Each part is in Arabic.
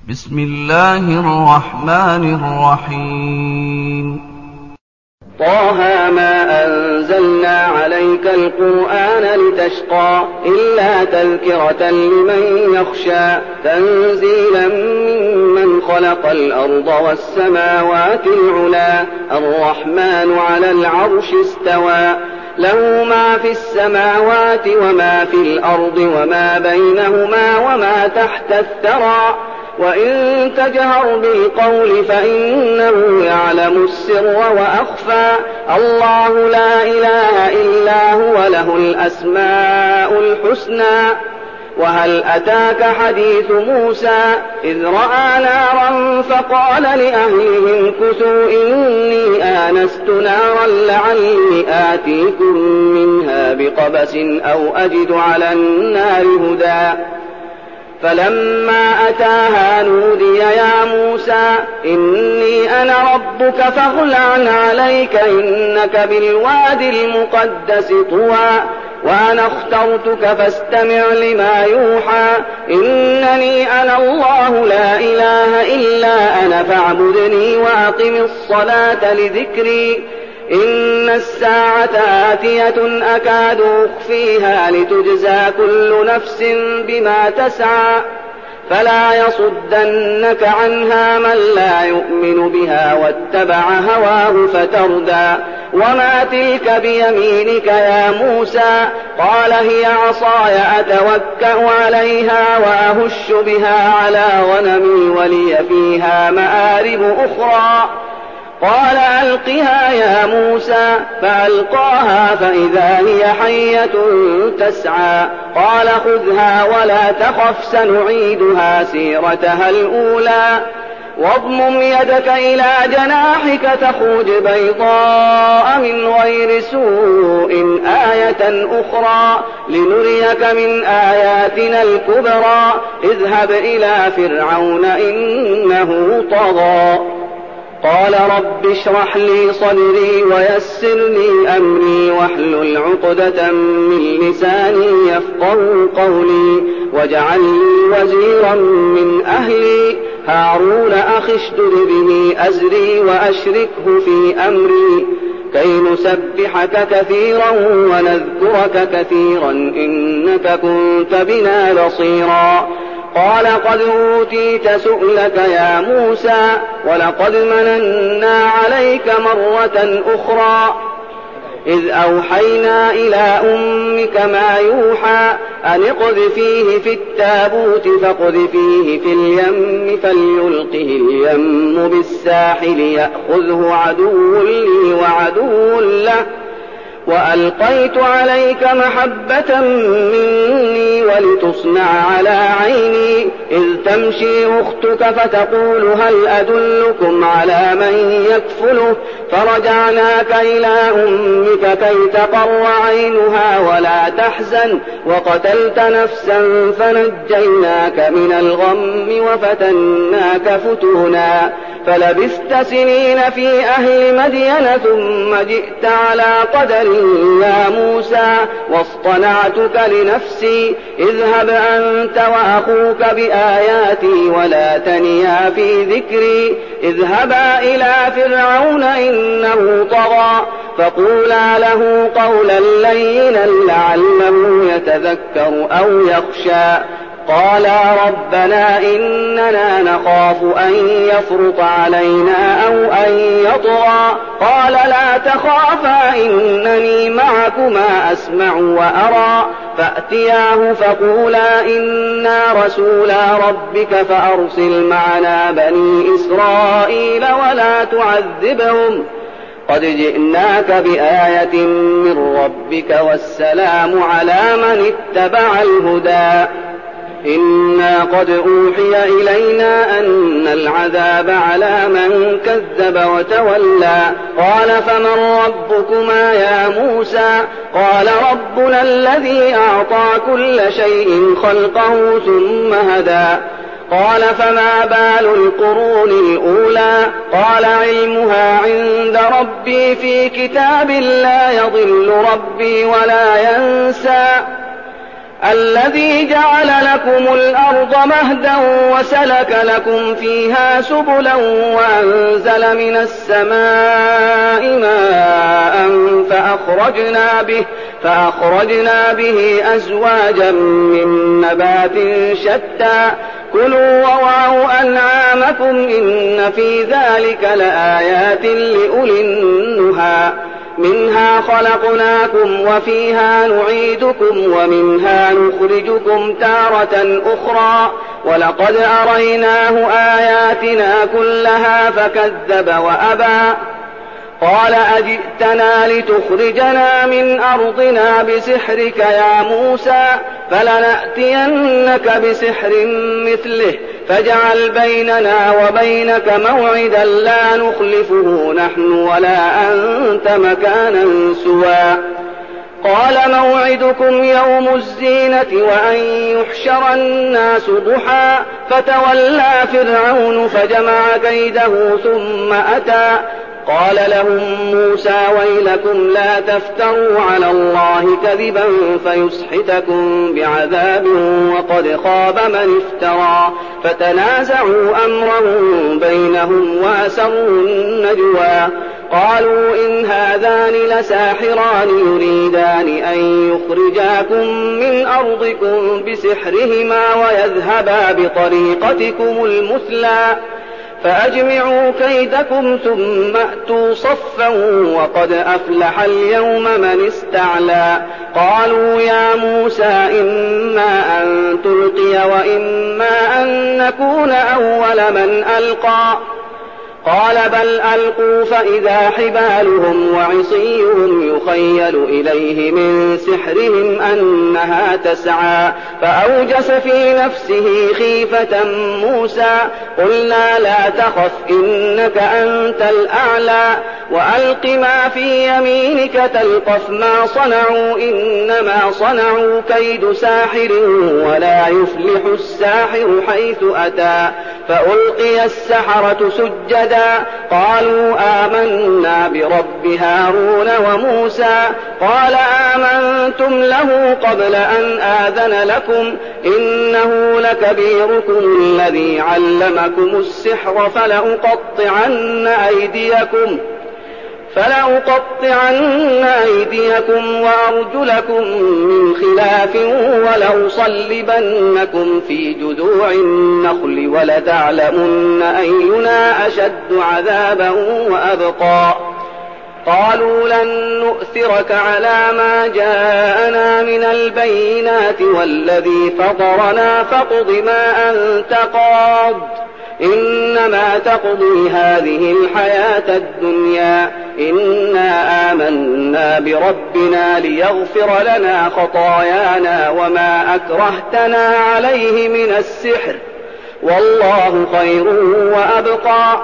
بسم الله الرحمن الرحيم. طه ما أنزلنا عليك القرآن لتشقى إلا تذكرة لمن يخشى تنزيلا ممن خلق الأرض والسماوات العلا الرحمن على العرش استوى له ما في السماوات وما في الأرض وما بينهما وما تحت الثرى وإن تجهر بالقول فإنه يعلم السر وأخفى الله لا إله إلا هو له الأسماء الحسنى. وهل أتاك حديث موسى إذ رأى نارا فقال لأهلهم كثوا إني آنست نارا لعلي آتيكم منها بقبس أو أجد على النار هدى فلما أتاها نودي يا موسى إني أنا ربك فاخلع عليك إنك بالوادي المقدس طوى وأنا اخترتك فاستمع لما يوحى إنني أنا الله لا إله إلا أنا فاعبدني وأقم الصلاة لذكري إن الساعة آتية أكاد أخفيها لتجزى كل نفس بما تسعى فلا يصدنك عنها من لا يؤمن بها واتبع هواه فتردى وما تلك بيمينك يا موسى قال هي عصاي أتوكأ عليها وأهش بها على غنمي ولي فيها مآرب أخرى قال ألقها يا موسى فألقاها فإذا هي حية تسعى قال خذها ولا تخف سنعيدها سيرتها الأولى واضمم يدك إلى جناحك تخرج بيضاء من غير سوء آية أخرى لنريك من آياتنا الكبرى اذهب إلى فرعون إنه طغى قال رب اشرح لي صدري ويسر لي أمري واحلل عقدة من لساني يفقهوا قولي واجعل لي وزيرا من أهلي هارون أخي اشدد به أزري وأشركه في أمري كي نسبحك كثيرا ونذكرك كثيرا إنك كنت بنا بصيرا قال قد أوتيت سؤلك يا موسى ولقد مننا عليك مرة أخرى إذ أوحينا إلى أمك ما يوحى أن اقذفيه في التابوت فاقذفيه في اليم فليلقه اليم بالساحل يأخذه عدو لي وعدو له وألقيت عليك محبة مني ولتصنع على عيني إذ تمشي أختك فتقول هل أدلكم على من يكفله فرجعناك إلى أمك كي تقر عينها ولا تحزن وقتلت نفسا فنجيناك من الغم وفتناك فتونا فلبثت سنين في أهل مدين ثم جئت على قدر يا موسى واصطنعتك لنفسي اذهب أنت وأخوك بآياتي ولا تنيا في ذكري اذهبا إلى فرعون إنه طغى فقولا له قولا لينا لعله يتذكر أو يخشى قالا ربنا إننا نخاف أن يفرط علينا أو أن يطغى قال لا تخافا إنني معكما أسمع وأرى فأتياه فقولا إنا رسولا ربك فأرسل معنا بني إسرائيل ولا تعذبهم قد جئناك بآية من ربك والسلام على من اتبع الهدى إنا قد أوحي إلينا أن العذاب على من كذب وتولى قال فمن ربكما يا موسى قال ربنا الذي أعطى كل شيء خلقه ثم هدى قال فما بال القرون الأولى قال علمها عند ربي في كتاب لا يضل ربي ولا ينسى الذي جعل لكم الأرض مهدا وسلك لكم فيها سبلا وأنزل من السماء ماء فأخرجنا به أزواجا من نبات شتى كلوا وارعوا أنعامكم إن في ذلك لآيات لأولي النهى منها خلقناكم وفيها نعيدكم ومنها نخرجكم تارة أخرى ولقد أريناه آياتنا كلها فكذب وأبى قال أجئتنا لتخرجنا من أرضنا بسحرك يا موسى فلنأتينك بسحر مثله فاجعل بيننا وبينك موعدا لا نخلفه نحن ولا أنت مكانا سوى قال موعدكم يوم الزينة وأن يحشر الناس ضحى فتولى فرعون فجمع كيده ثم أتى قال لهم موسى ويلكم لا تفتروا على الله كذبا فيسحتكم بعذاب وقد خاب من افترى فتنازعوا أمرهم بينهم وأسروا النجوى قالوا إن هذان لساحران يريدان أن يخرجاكم من أرضكم بسحرهما ويذهبا بطريقتكم المثلى فأجمعوا كيدكم ثم أتوا صفا وقد أفلح اليوم من استعلى قالوا يا موسى إما أن تلقي وإما أن نكون أول من ألقى قال بل ألقوا فإذا حبالهم وعصيهم يخيل إليه من سحرهم أنها تسعى فأوجس في نفسه خيفة موسى قلنا لا تخف إنك أنت الأعلى وألق ما في يمينك تلقف ما صنعوا إنما صنعوا كيد ساحر ولا يفلح الساحر حيث أتى فألقي السحرة سجدا قالوا آمنا برب هارون وموسى قال آمنتم له قبل أن آذن لكم إنه لكبيركم الذي علمكم السحر فلأقطعن أيديكم وأرجلكم من خلاف ولأصلبنكم في جذوع النخل ولتعلمن أينا أشد عذابا وأبقى قالوا لن نؤثرك على ما جاءنا من البينات والذي فطرنا فاقض ما أنت قاض إنما تقضي هذه الحياة الدنيا إنا آمنا بربنا ليغفر لنا خطايانا وما أكرهتنا عليه من السحر والله خير وأبقى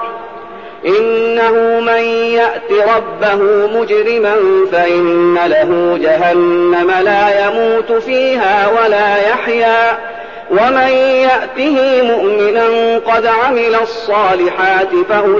إنه من يأت ربه مجرما فإن له جهنم لا يموت فيها ولا يحيا ومن يأته مؤمنا قد عمل الصالحات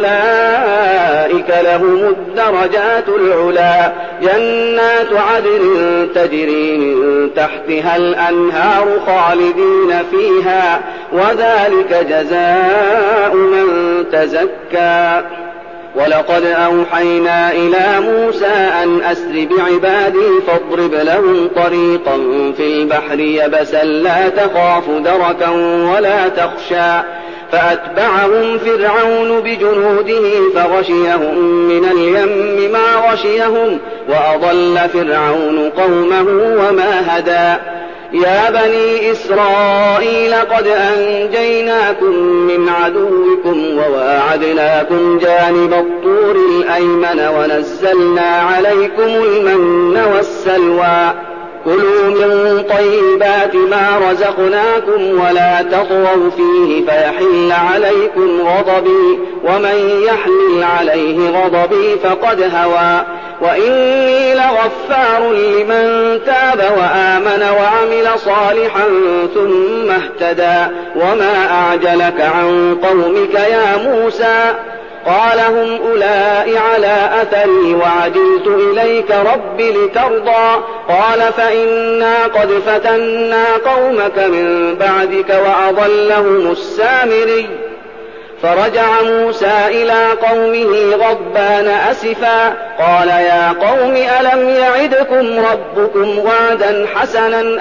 فأولئك لهم الدرجات العلا جنات عدن تجري من تحتها الأنهار خالدين فيها وذلك جزاء من تزكى ولقد أوحينا إلى موسى أن أسر بعبادي فاضرب لهم طريقا في البحر يبسا لا تخاف دركا ولا تخشى فأتبعهم فرعون بجنوده فغشيهم من اليم ما غشيهم وأضل فرعون قومه وما هدى يا بني إسرائيل قد أنجيناكم من عدوكم وواعدناكم جانب الطور الأيمن ونزلنا عليكم المن والسلوى كلوا من طيبات ما رزقناكم ولا تطغوا فيه فيحل عليكم غضبي ومن يحلل عليه غضبي فقد هوى وإني لغفار لمن تاب وآمن وعمل صالحا ثم اهتدى وما أعجلك عن قومك يا موسى قال هم أولئك على أثري وعجلت إليك رب لترضى قال فإنا قد فتنا قومك من بعدك وأضلهم السامري فرجع موسى إلى قومه غضبان أسفا قال يا قوم ألم يعدكم ربكم وعدا حسنا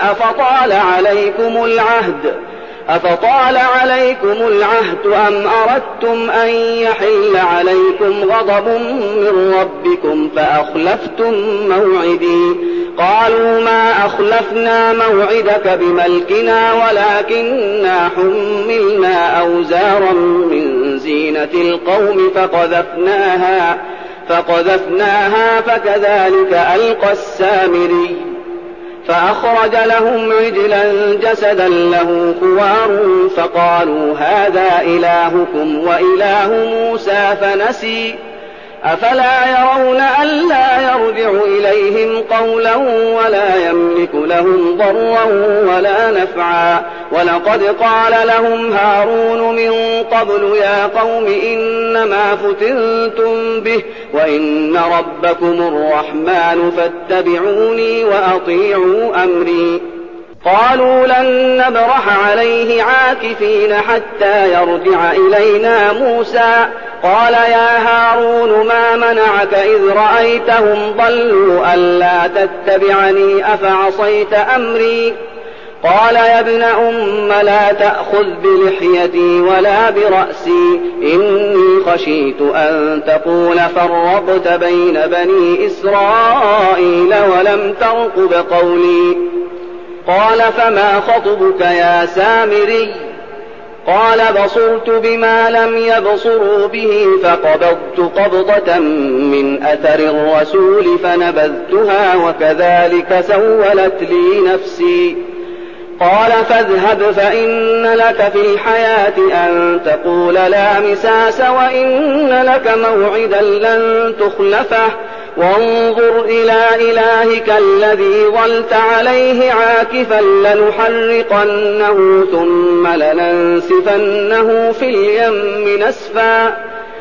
أفطال عليكم العهد أم أردتم أن يحل عليكم غضب من ربكم فأخلفتم موعدي قالوا ما أخلفنا موعدك بملكنا ولكننا حملنا أوزارا من زينة القوم فقذفناها فكذلك ألقى السامري فأخرج لهم عجلا جسدا له خوار فقالوا هذا إلهكم وإله موسى فنسي أفلا يرون ألا يرجع إليهم قولا ولا يملك لهم ضرا ولا نفعا ولقد قال لهم هارون من قبل يا قوم إنما فتنتم به وإن ربكم الرحمن فاتبعوني وأطيعوا أمري قالوا لن نبرح عليه عاكفين حتى يرجع إلينا موسى قال يا هارون ما منعك إذ رأيتهم ضلوا ألا تتبعني أفعصيت أمري قال يا ابن أم لا تأخذ بلحيتي ولا برأسي إني خشيت أن تقول فرقت بين بني إسرائيل ولم ترقب قولي قال فما خطبك يا سامري قال بصرت بما لم يبصروا به فقبضت قبضة من أثر الرسول فنبذتها وكذلك سولت لي نفسي قال فاذهب فإن لك في الحياة أن تقول لا مساس وإن لك موعدا لن تخلفه وانظر إلى إلهك الذي ظلت عليه عاكفا لنحرقنه ثم لننسفنه في اليم نسفا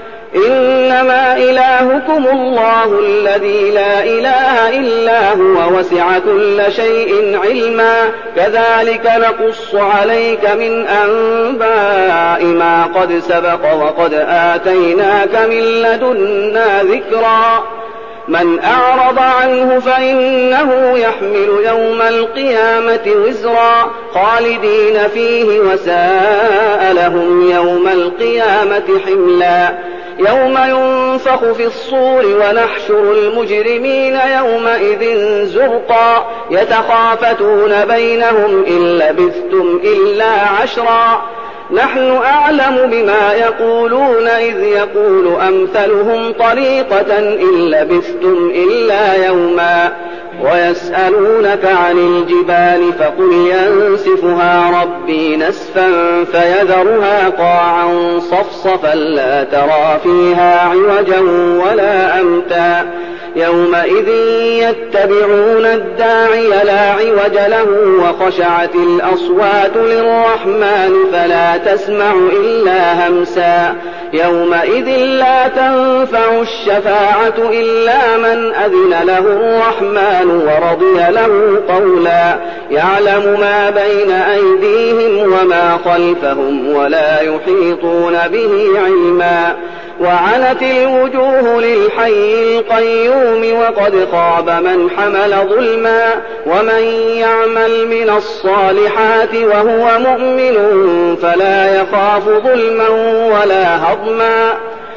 إنما إلهكم الله الذي لا إله إلا هو وسع كل شيء علما كذلك نقص عليك من أنباء ما قد سبق وقد آتيناك من لدنا ذكرا من أعرض عنه فإنه يحمل يوم القيامة وزرا خالدين فيه وساء لهم يوم القيامة حملا يوم ينفخ في الصور ونحشر المجرمين يومئذ زرقا يتخافتون بينهم إن لبثتم إلا عشرا نحن أعلم بما يقولون إذ يقول أمثلهم طريقة إن لبثتم إلا يوما ويسألونك عن الجبال فقل ينسفها ربي نسفا فيذرها قاعا صفصفا لا ترى فيها عوجا ولا أمتا يومئذ يتبعون الداعي لا عوج له وخشعت الأصوات للرحمن فلا تسمع إلا همسا يومئذ لا تنفع الشفاعة إلا من أذن له الرحمن ورضي له قولا يعلم ما بين أيديهم وما خلفهم ولا يحيطون به علما وعنت الوجوه للحي القيوم وقد خاب من حمل ظلما ومن يعمل من الصالحات وهو مؤمن فلا يخاف ظلما ولا هضما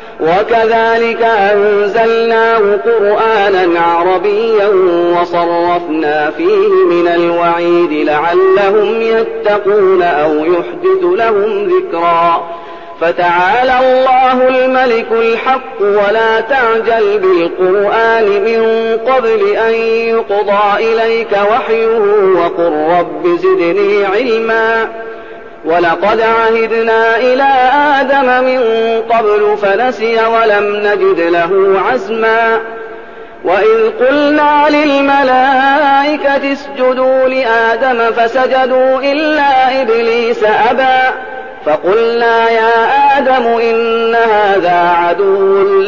وكذلك أنزلناه قرآنا عربيا وصرفنا فيه من الوعيد لعلهم يتقون أو يحدث لهم ذكرا فتعالى الله الملك الحق ولا تعجل بالقرآن من قبل أن يقضى إليك وحيه وقل رب زدني علما ولقد عهدنا إلى آدم من قبل فنسي ولم نجد له عزما وإذ قلنا للملائكة اسجدوا لآدم فسجدوا إلا إبليس أبى فقلنا يا آدم إن هذا عدو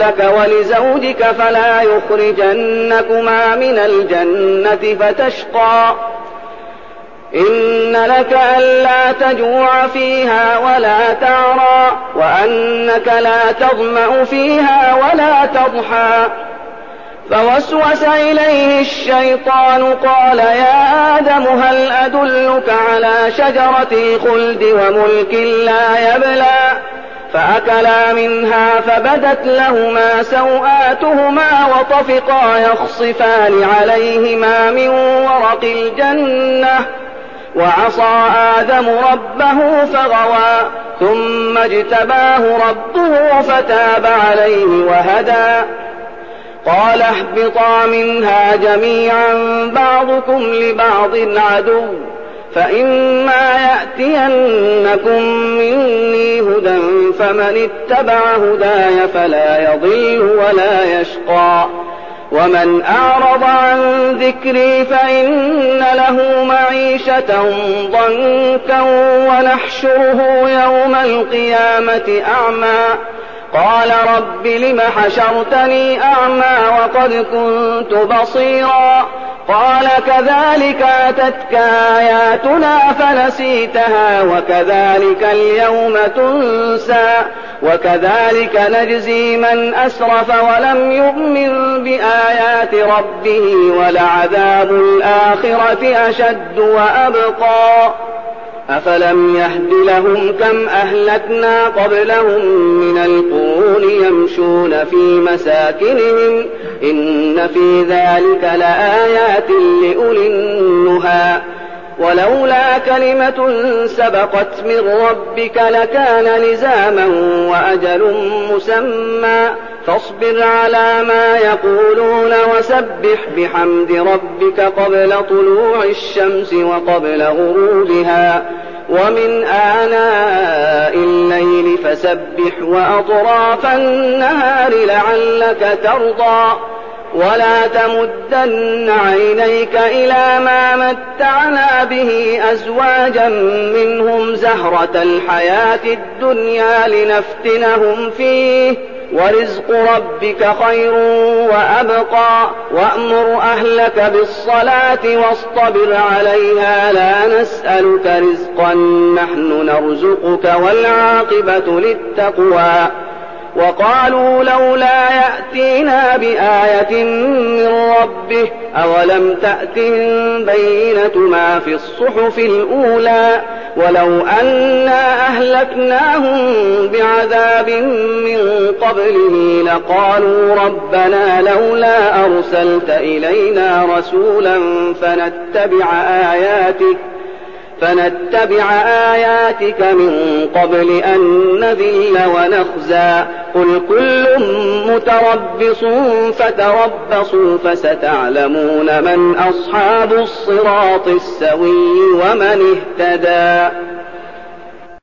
لك ولزوجك فلا يخرجنكما من الجنة فتشقى إن لك ألا تجوع فيها ولا تعرى وأنك لا تظمأ فيها ولا تضحى فوسوس إليه الشيطان قال يا آدم هل أدلك على شجرة الخلد وملك لا يبلى فأكلا منها فبدت لهما سوآتهما وطفقا يخصفان عليهما من ورق الجنة وعصى آدم ربه فغوى ثم اجتباه ربه فتاب عليه وهدى قال اهبطا منها جميعا بعضكم لبعض عدو فإما يأتينكم مني هدى فمن اتبع هداي فلا يضل ولا يشقى ومن أعرض عن ذكري فإن له معيشة ضنكا ونحشره يوم القيامة أعمى قال رب لم حشرتني أعمى وقد كنت بصيرا قال كذلك أتتك آياتنا فنسيتها وكذلك اليوم تنسى وكذلك نجزي من أسرف ولم يؤمن بآيات ربه ولعذاب الآخرة أشد وأبقى أفلم يهد لهم كم أهلكنا قبلهم من القرون يمشون في مساكنهم إن في ذلك لآيات لأولي النهى ولولا كلمة سبقت من ربك لكان لزاما وأجل مسمى فاصبر على ما يقولون وسبح بحمد ربك قبل طلوع الشمس وقبل غروبها ومن آناء الليل فسبح وأطراف النهار لعلك ترضى ولا تمدن عينيك إلى ما متعنا به أزواجا منهم زهرة الحياة الدنيا لنفتنهم فيه ورزق ربك خير وأبقى وأمر أهلك بالصلاة واصطبر عليها لا نسألك رزقا نحن نرزقك والعاقبة للتقوى وقالوا لولا يأتينا بآية من ربه أولم تأتهم بينة ما في الصحف الأولى ولو أنا أهلكناهم بعذاب من قبله لقالوا ربنا لولا أرسلت إلينا رسولا فنتبع آياتك من قبل أن نذل ونخزى قل كل متربص فتربصوا فستعلمون من أصحاب الصراط السوي ومن اهتدى